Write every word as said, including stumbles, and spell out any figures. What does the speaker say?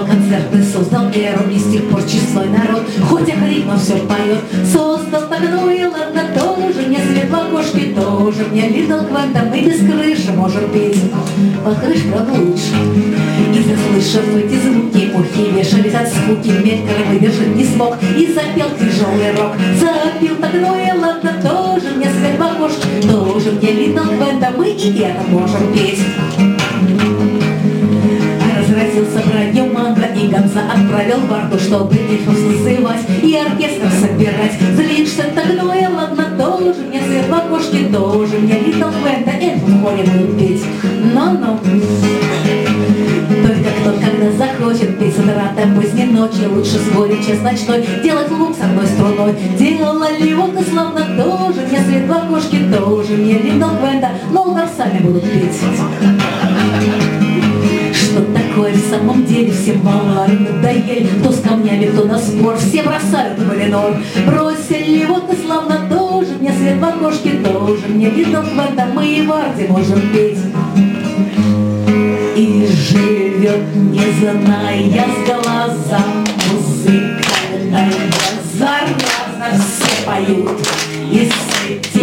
собрал концерты, создал эру, и с тех пор честной народ, хоть охрип, но все поет. Создал так, ну и ладно, тоже мне свет в окошке, тоже мне Литл Квента, мы без крыши можем петь. Под крыш, правда, лучше. И заслышав эти звуки, мухи вешались от скуки, Мелькер выдержать не смог и запел тяжелый рок. Запил так, ну и ладно, тоже мне свет в окошке, тоже мне Литл Квента, мы и это можем петь. Разразил собрание манго, и Гамза отправил Барду, чтобы эльфов созывать и оркестр собирать. Злишься так, ну и ладно, тоже мне свет в окошке, тоже мне Литл Квента, эльфы в хоре будут петь. Но-но. Только кто, когда захочет петь с утра до поздней ночи, лучше спорить час ночной, делать лук с одной струной. Делали вот и славно, тоже мне свет в окошке, тоже мне Литл Квента, но удар сами будут петь. Что такое в самом деле, всем баллары надоели, кто с камнями, кто на спор, все бросают в Валенор. Бросили вот и славно, тоже мне свет в окошке, тоже мне Литл Квента, мы и в Арде можем петь. И живет, не зная с глаза, музыкальная зараза, все поют и с этим